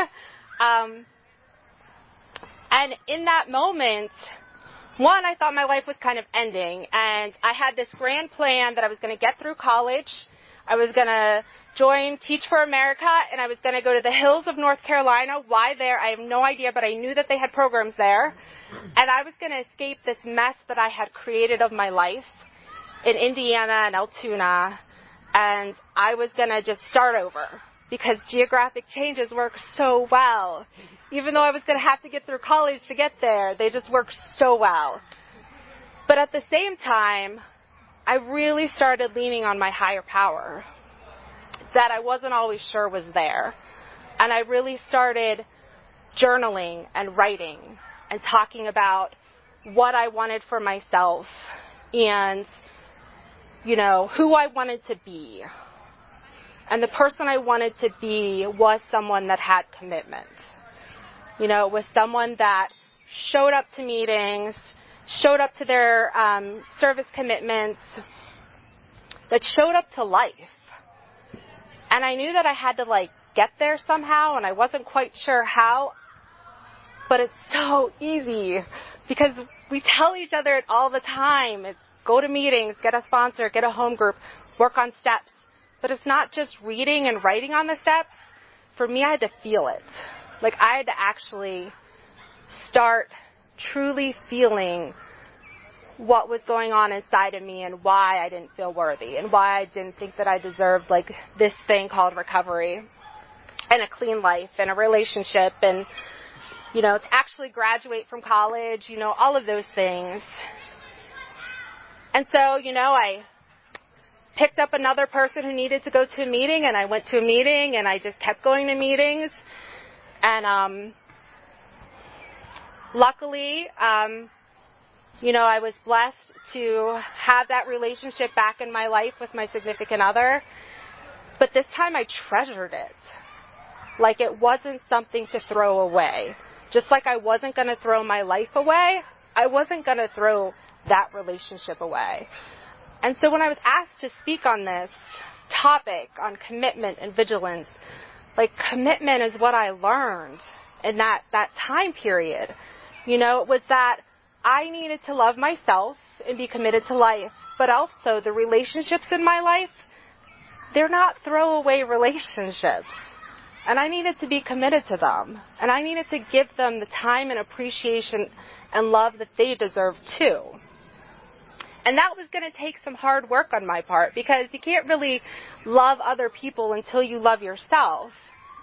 And in that moment, one, I thought my life was kind of ending, and I had this grand plan that I was going to get through college. I was going to join Teach for America, and I was going to go to the hills of North Carolina. Why there? I have no idea, but I knew that they had programs there. And I was going to escape this mess that I had created of my life in Indiana and Altoona, and I was going to just start over because geographic changes work so well. Even though I was going to have to get through college to get there, they just work so well. But at the same time, I really started leaning on my higher power that I wasn't always sure was there. And I really started journaling and writing and talking about what I wanted for myself and, you know, who I wanted to be. And the person I wanted to be was someone that had commitment. You know, it was someone that showed up to meetings, showed up to their service commitments, that showed up to life. And I knew that I had to, like, get there somehow, and I wasn't quite sure how. But it's so easy because we tell each other it all the time. It's go to meetings, get a sponsor, get a home group, work on steps. But it's not just reading and writing on the steps. For me, I had to feel it. Like, I had to actually start truly feeling what was going on inside of me and why I didn't feel worthy and why I didn't think that I deserved, like, this thing called recovery and a clean life and a relationship and, you know, to actually graduate from college, you know, all of those things. And so, you know, I picked up another person who needed to go to a meeting, and I went to a meeting, and I just kept going to meetings. And luckily, you know, I was blessed to have that relationship back in my life with my significant other. But this time I treasured it. Like it wasn't something to throw away. Just like I wasn't going to throw my life away, I wasn't going to throw that relationship away. And so when I was asked to speak on this topic, on commitment and vigilance, like commitment is what I learned in that time period. You know, it was that I needed to love myself and be committed to life, but also the relationships in my life, they're not throwaway relationships. And I needed to be committed to them. And I needed to give them the time and appreciation and love that they deserve too. And that was going to take some hard work on my part because you can't really love other people until you love yourself.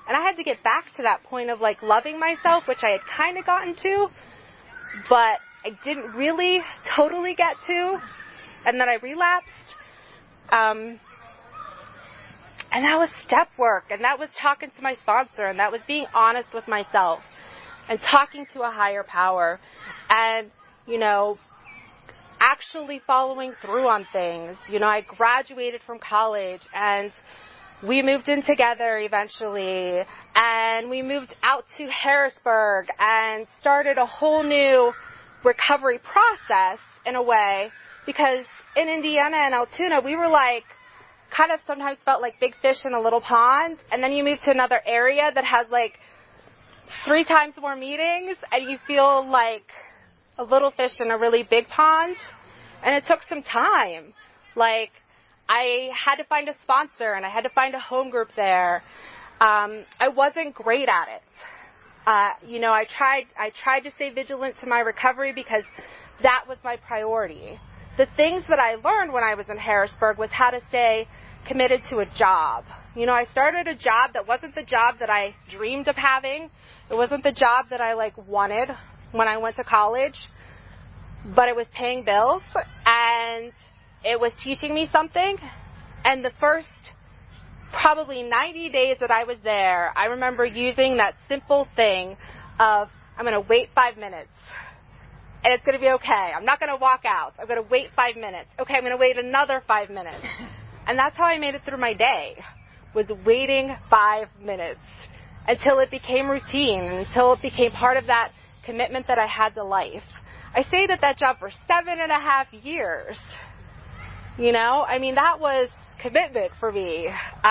And I had to get back to that point of like loving myself, which I had kind of gotten to, but I didn't really totally get to. And then I relapsed. And that was step work, and that was talking to my sponsor, and that was being honest with myself, and talking to a higher power, and, you know, actually following through on things. You know, I graduated from college, and we moved in together eventually, and we moved out to Harrisburg and started a whole new recovery process in a way, because in Indiana and Altoona, we were like, kind of sometimes felt like big fish in a little pond, and then you move to another area that has like 3 times more meetings, and you feel like a little fish in a really big pond. And it took some time. Like, I had to find a sponsor, and I had to find a home group there. I wasn't great at it. You know, I tried to stay vigilant to my recovery because that was my priority. The things that I learned when I was in Harrisburg was how to stay committed to a job. You know, I started a job that wasn't the job that I dreamed of having. It wasn't the job that I like wanted when I went to college, but it was paying bills and it was teaching me something. And the first probably 90 days that I was there, I remember using that simple thing of, I'm going to wait 5 minutes. And it's going to be okay. I'm not going to walk out. I'm going to wait 5 minutes. Okay, I'm going to wait another 5 minutes. And that's how I made it through my day, was waiting 5 minutes until it became routine, until it became part of that commitment that I had to life. I stayed at that job for 7.5 years. You know, I mean, that was commitment for me.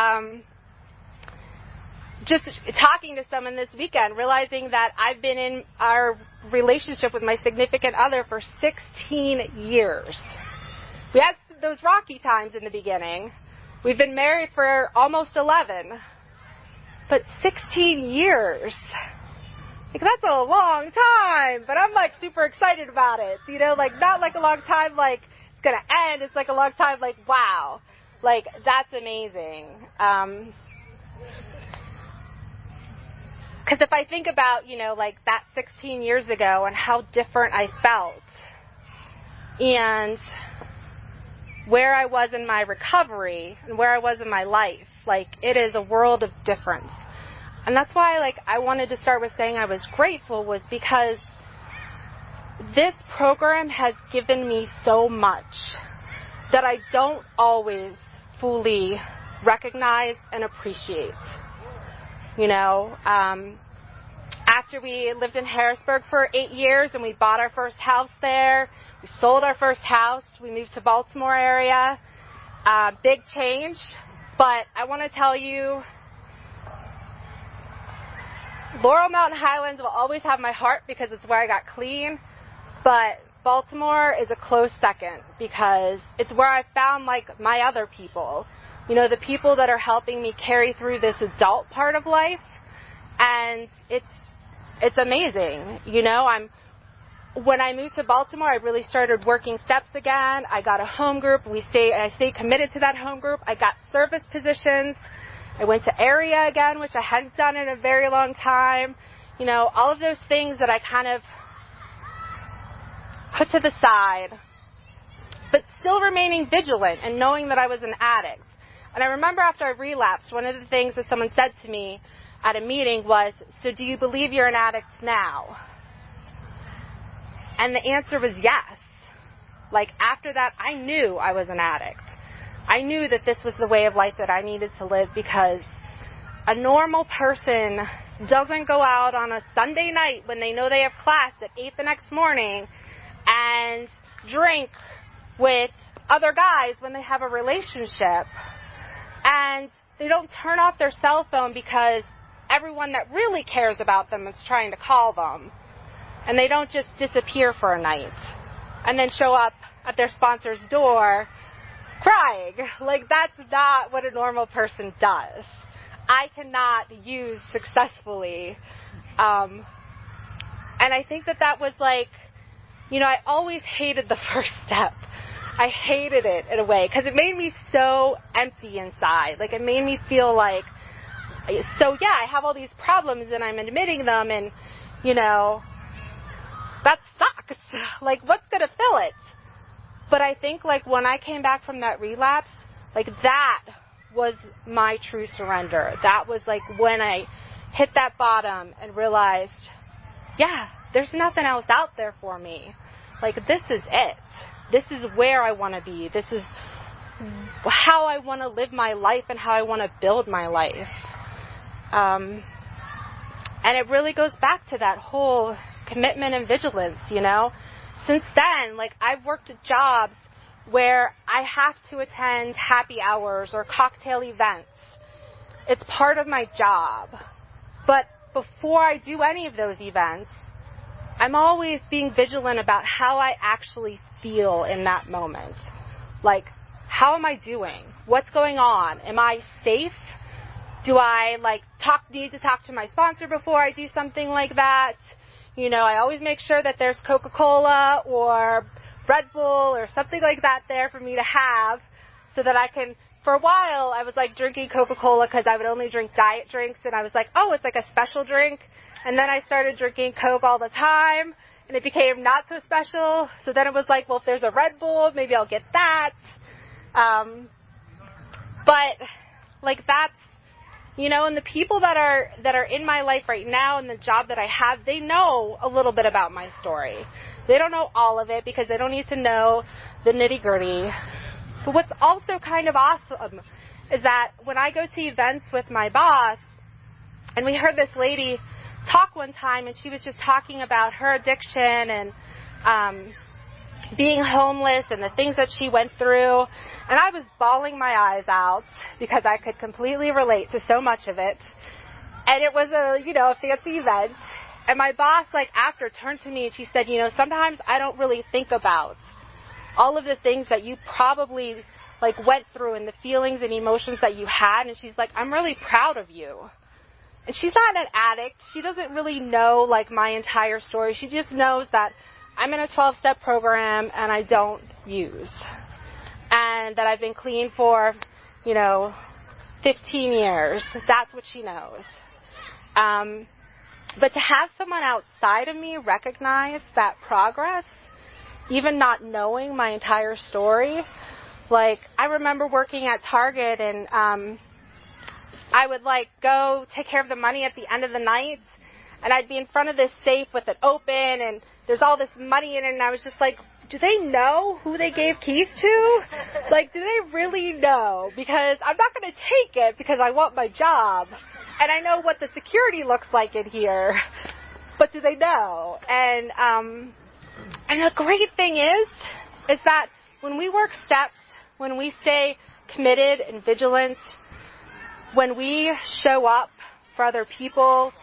Just talking to someone this weekend, realizing that I've been in our relationship with my significant other for 16 years. We had those rocky times in the beginning. We've been married for almost 11. But 16 years. Like, that's a long time. But I'm, like, super excited about it. You know, like, not like a long time, like, it's going to end. It's like a long time, like, wow. Like, that's amazing. Because if I think about, you know, like that 16 years ago and how different I felt and where I was in my recovery and where I was in my life, like, it is a world of difference. And that's why, like, I wanted to start with saying I was grateful, was because this program has given me so much that I don't always fully recognize and appreciate. You know, after we lived in Harrisburg for 8 years and we bought our first house there, we sold our first house, we moved to Baltimore area, big change. But I want to tell you, Laurel Mountain Highlands will always have my heart because it's where I got clean. But Baltimore is a close second because it's where I found, like, my other people. You know, the people that are helping me carry through this adult part of life. And it's amazing. You know, when I moved to Baltimore, I really started working steps again. I got a home group. I stayed committed to that home group. I got service positions. I went to area again, which I hadn't done in a very long time. You know, all of those things that I kind of put to the side, but still remaining vigilant and knowing that I was an addict. And I remember after I relapsed, one of the things that someone said to me at a meeting was, so do you believe you're an addict now? And the answer was yes. Like, after that, I knew I was an addict. I knew that this was the way of life that I needed to live, because a normal person doesn't go out on a Sunday night when they know they have class at 8 the next morning and drink with other guys when they have a relationship. And they don't turn off their cell phone because everyone that really cares about them is trying to call them. And they don't just disappear for a night and then show up at their sponsor's door crying. Like, that's not what a normal person does. I cannot use successfully. And I think that was like, you know, I always hated the first step. I hated it in a way because it made me so empty inside. Like, it made me feel like So yeah, I have all these problems and I'm admitting them, and, you know, that sucks. Like, what's going to fill it? But I think, like, when I came back from that relapse, like, that was my true surrender. That was, like, when I hit that bottom and realized, yeah, there's nothing else out there for me. Like, this is it. This is where I want to be. This is how I want to live my life and how I want to build my life. And it really goes back to that whole commitment and vigilance, you know. Since then, like, I've worked at jobs where I have to attend happy hours or cocktail events. It's part of my job. But before I do any of those events, I'm always being vigilant about how I actually feel in that moment. Like, how am I doing? What's going on? Am I safe? Do I, like, need to talk to my sponsor before I do something like that? You know, I always make sure that there's Coca-Cola or Red Bull or something like that there for me to have so that I can, for a while, I was, like, drinking Coca-Cola because I would only drink diet drinks, and I was like, oh, it's like a special drink. And then I started drinking Coke all the time, and it became not so special. So then it was like, well, if there's a Red Bull, maybe I'll get that. But, like, that's, you know, and the people that are in my life right now and the job that I have, they know a little bit about my story. They don't know all of it because they don't need to know the nitty-gritty. But what's also kind of awesome is that when I go to events with my boss, and we heard this lady talk one time, and she was just talking about her addiction and being homeless and the things that she went through, and I was bawling my eyes out because I could completely relate to so much of it. And it was a fancy event. And my boss, like, after turned to me and she said, you know, sometimes I don't really think about all of the things that you probably, like, went through and the feelings and emotions that you had. And she's like, I'm really proud of you. And she's not an addict. She doesn't really know, like, my entire story. She just knows that I'm in a 12-step program and I don't use. And that I've been clean for, 15 years. That's what she knows. But to have someone outside of me recognize that progress, even not knowing my entire story, like, I remember working at Target and I would, like, go take care of the money at the end of the night, and I'd be in front of this safe with it open, and there's all this money in it, and I was just like, do they know who they gave keys to? Like, do they really know? Because I'm not going to take it because I want my job, and I know what the security looks like in here, but do they know? And the great thing is that when we work steps, when we stay committed and vigilant, when we show up for other people,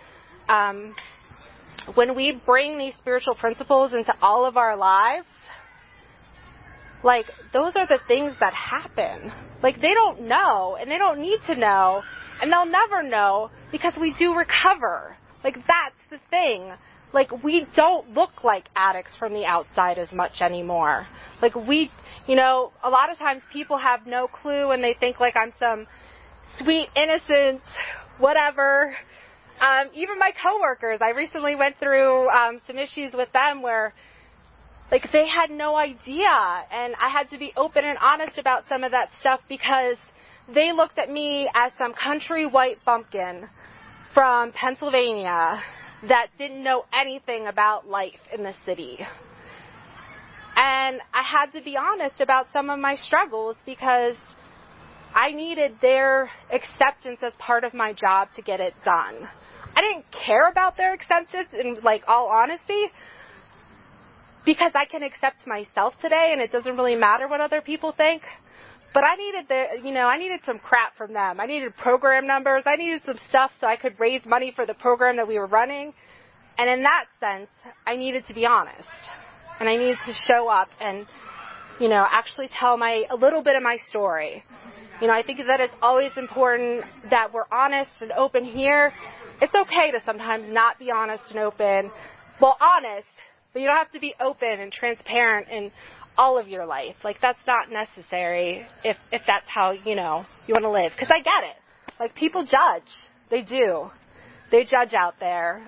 when we bring these spiritual principles into all of our lives, like, those are the things that happen. Like, they don't know, and they don't need to know, and they'll never know because we do recover. Like, that's the thing. Like, we don't look like addicts from the outside as much anymore. Like, a lot of times people have no clue and they think, like, I'm some sweet, innocent, whatever. Even my coworkers, I recently went through some issues with them where, like, they had no idea, and I had to be open and honest about some of that stuff because they looked at me as some country white bumpkin from Pennsylvania that didn't know anything about life in the city. And I had to be honest about some of my struggles because I needed their acceptance as part of my job to get it done. I didn't care about their acceptance, in, like, all honesty, because I can accept myself today and it doesn't really matter what other people think. But I needed some crap from them. I needed program numbers. I needed some stuff so I could raise money for the program that we were running. And in that sense, I needed to be honest. And I needed to show up and, actually tell a little bit of my story. I think that it's always important that we're honest and open here. It's okay to sometimes not be honest and open. Well, honest, but you don't have to be open and transparent in all of your life. Like, that's not necessary if that's how, you want to live. Because I get it. Like, people judge. They do. They judge out there.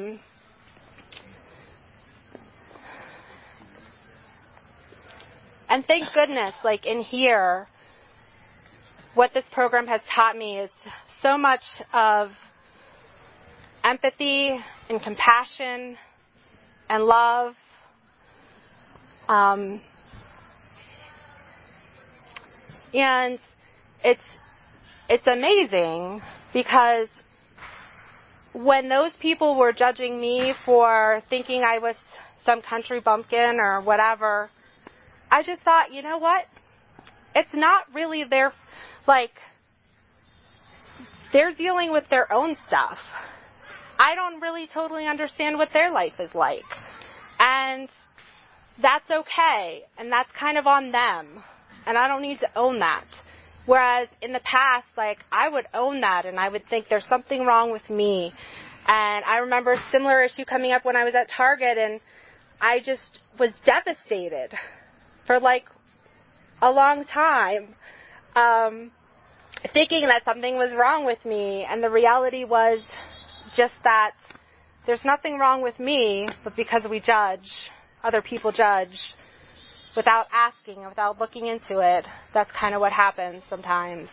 And thank goodness, like in here, what this program has taught me is so much of empathy and compassion and love. And it's amazing because when those people were judging me for thinking I was some country bumpkin or whatever, I just thought, you know what? It's not really their, like, they're dealing with their own stuff. I don't really totally understand what their life is like. And that's okay. And that's kind of on them. And I don't need to own that. Whereas in the past, like, I would own that and I would think there's something wrong with me. And I remember a similar issue coming up when I was at Target, and I just was devastated for like a long time, thinking that something was wrong with me. And the reality was just that there's nothing wrong with me, but because we judge, other people judge, without asking and without looking into it, that's kind of what happens sometimes.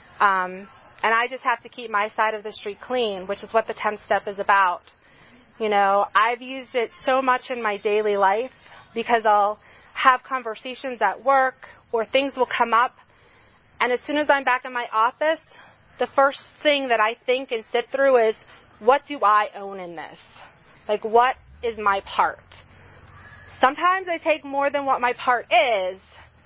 And I just have to keep my side of the street clean, which is what the 10th step is about. You know, I've used it so much in my daily life because I'll have conversations at work or things will come up, and as soon as I'm back in my office, the first thing that I think and sit through is, what do I own in this? Like, what is my part? Sometimes I take more than what my part is,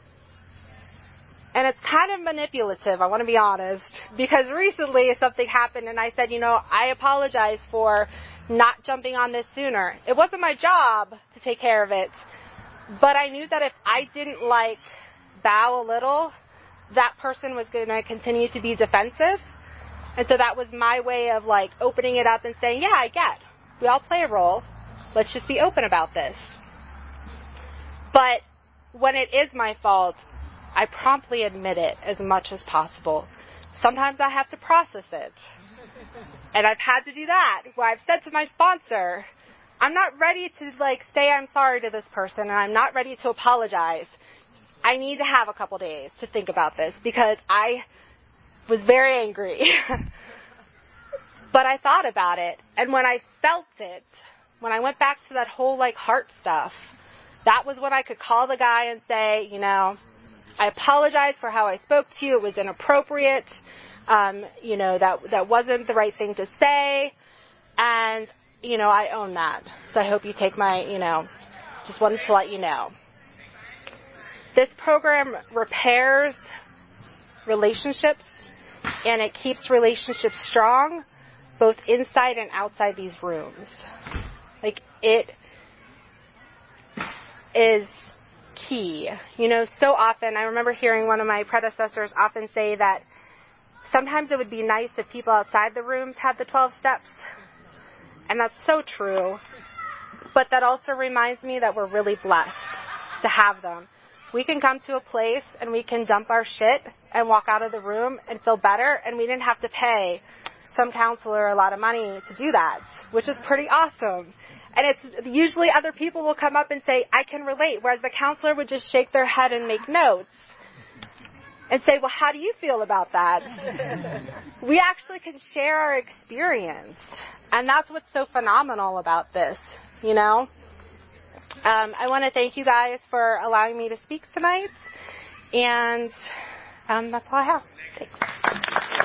and it's kind of manipulative, I want to be honest, because recently something happened and I said, you know, I apologize for not jumping on this sooner. It wasn't my job to take care of it, but I knew that if I didn't, like, bow a little, that person was going to continue to be defensive. And so that was my way of, like, opening it up and saying, yeah, I get. We all play a role. Let's just be open about this. But when it is my fault, I promptly admit it as much as possible. Sometimes I have to process it. And I've had to do that, where I've said to my sponsor, I'm not ready to, like, say I'm sorry to this person, and I'm not ready to apologize. I need to have a couple days to think about this, because I was very angry. But I thought about it, and when I felt it, when I went back to that whole, like, heart stuff, that was when I could call the guy and say, you know, I apologize for how I spoke to you. It was inappropriate. You know, that wasn't the right thing to say. And, you know, I own that. So I hope you take my, you know, just wanted to let you know. This program repairs relationships, and it keeps relationships strong, both inside and outside these rooms. Like, it is key. You know, so often, I remember hearing one of my predecessors often say that sometimes it would be nice if people outside the rooms had the 12 steps. And that's so true. But that also reminds me that we're really blessed to have them. We can come to a place and we can dump our shit and walk out of the room and feel better, and we didn't have to pay some counselor a lot of money to do that, which is pretty awesome. And it's usually other people will come up and say, I can relate, whereas the counselor would just shake their head and make notes and say, well, how do you feel about that? We actually can share our experience, and that's what's so phenomenal about this, you know? I want to thank you guys for allowing me to speak tonight, and that's all I have. Thanks.